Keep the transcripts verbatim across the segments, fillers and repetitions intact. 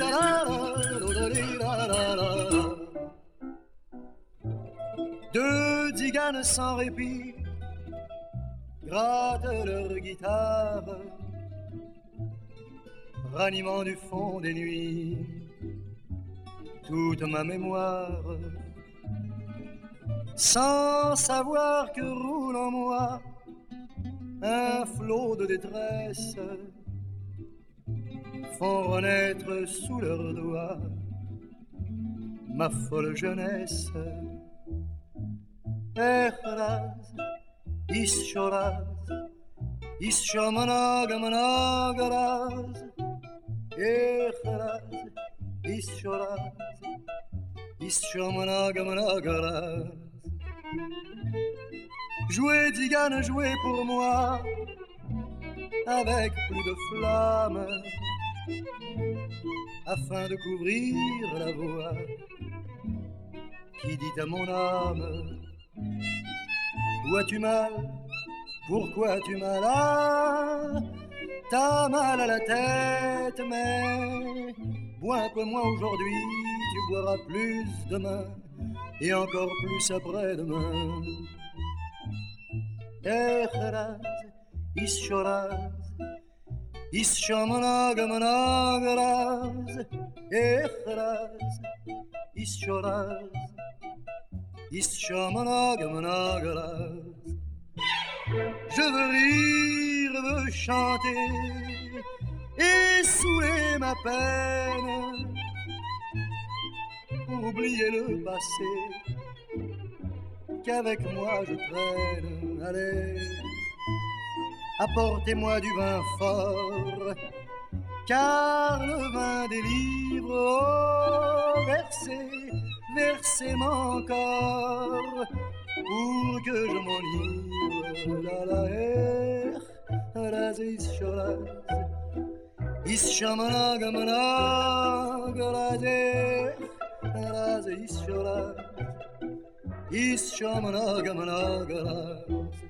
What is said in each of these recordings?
Deux tziganes sans répit grattent leur guitare, ranimant du fond des nuits toute ma mémoire, sans savoir que roule en moi un flot de détresse, font renaître sous leurs doigts ma folle jeunesse. Echraz, ischoraz, ischomanagamanagaraz, Echraz, ischoraz, ischomanagamanagaraz. Jouez, Tzigane, jouez pour moi, avec plus de flamme, afin de couvrir la voix qui dit à mon âme: où as-tu mal? Pourquoi as-tu mal? Ah, t'as mal à la tête, mais bois un peu moins aujourd'hui, tu boiras plus demain, et encore plus après-demain. Echraz, ischoraz, ischomanagamanagaraz, Echraz, ischoraz, ischomanagamanagaraz. Je veux rire, veux chanter et saouler ma peine, oublier le passé qu'avec moi je traîne. Allez, apportez-moi du vin fort, car le vin délivre. Oh, versez, versez-moi encore, pour que je m'enivre. La la er, raz ischoraz, ischomanagamanaga, raz ischoraz, ischomanagamanaga.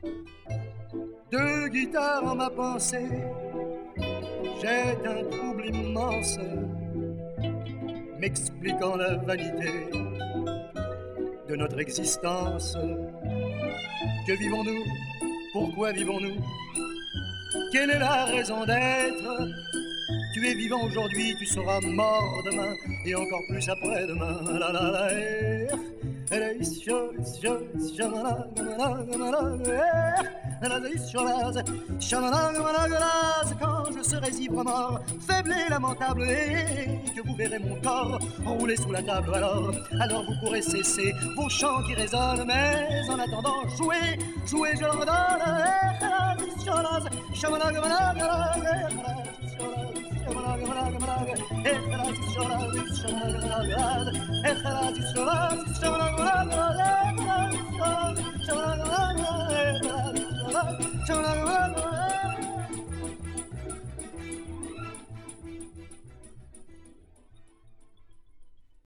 Deux guitares en ma pensée, jette un trouble immense, m'expliquant la vanité de notre existence. Que vivons-nous? Pourquoi vivons-nous? Quelle est la raison d'être? Tu es vivant aujourd'hui, tu seras mort demain, et encore plus après-demain. La la la eh, eh, ischo, ischo, ischamanagamanagamanag, eh, la ischoraz, ischamanagamanagaraz. Quand je serai ivre mort, faible et lamentable, et que vous verrez mon corps rouler sous la table, alors, alors vous pourrez cesser vos chants qui résonnent, mais en attendant, jouez, jouez, je leur donne, eh, la ischoraz, ischamanagamanagamanag, eh, Echraz, ischoraz, ischamanagamanagamanag, Echraz, ischoraz, ischamanagamanagamanag.